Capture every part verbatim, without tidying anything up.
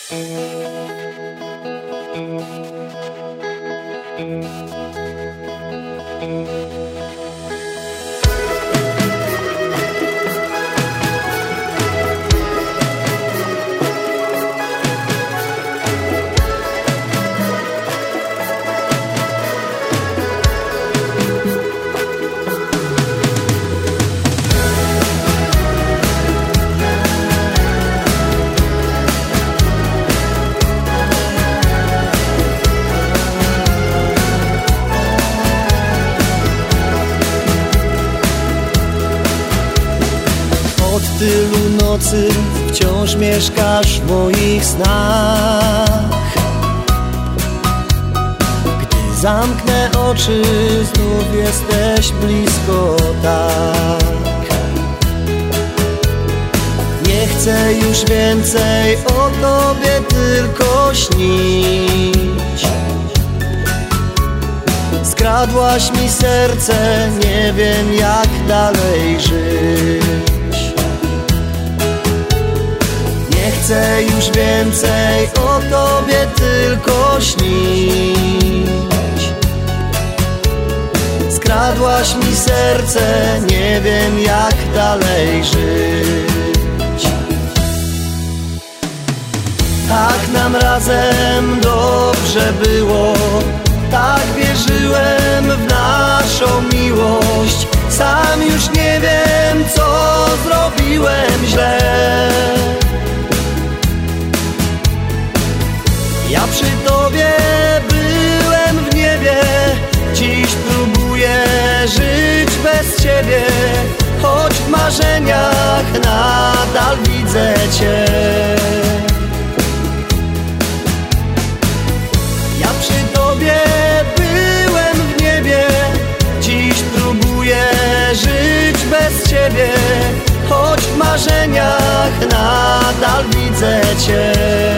Od tylu nocy wciąż mieszkasz w moich snach. Gdy zamknę oczy, znów jesteś blisko tak. Nie chcę już więcej o tobie tylko śnić. Skradłaś mi serce, nie wiem jak dalej żyć. Nie chcę już więcej o tobie tylko śnić. Skradłaś mi serce, nie wiem jak dalej żyć. Tak nam razem dobrze było, tak wierzyłem w naszą miłość. Sam już nie wiem co zrobiłem źle. Ja przy tobie byłem w niebie, dziś próbuję żyć bez ciebie. Choć w marzeniach nadal widzę cię. Ja przy tobie byłem w niebie, dziś próbuję żyć bez ciebie. Choć w marzeniach nadal widzę cię.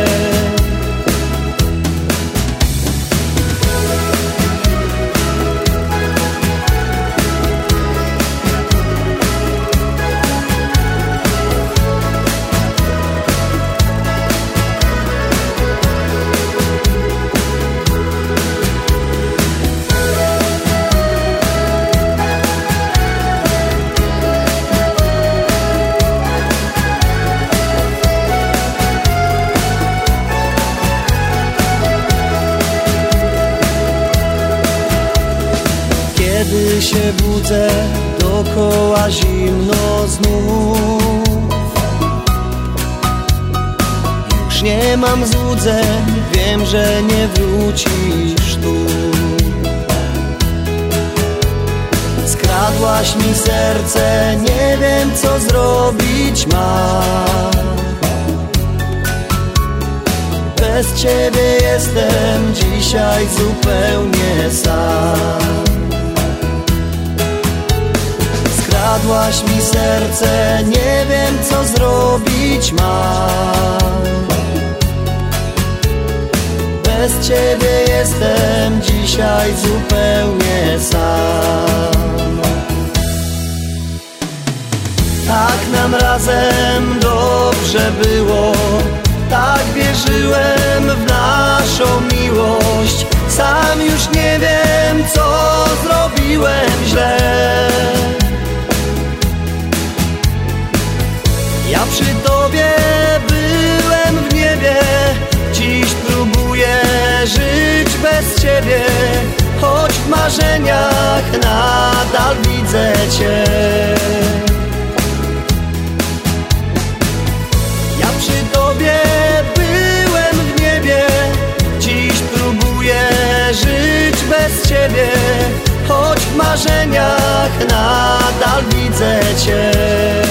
Kiedy się budzę, dookoła zimno znów. Już nie mam złudzeń, wiem, że nie wrócisz tu. Skradłaś mi serce, nie wiem co zrobić mam. Bez ciebie jestem dzisiaj zupełnie sam. Skradłaś mi serce, nie wiem co zrobić mam. Bez ciebie jestem dzisiaj zupełnie sam. Tak nam razem dobrze było, tak wierzyłem w naszą miłość. Sam już nie wiem co zrobiłem źle. Ja przy tobie byłem w niebie, dziś próbuję żyć bez ciebie. Choć w marzeniach nadal widzę cię. Ja przy tobie byłem w niebie, dziś próbuję żyć bez ciebie. Choć w marzeniach nadal widzę cię.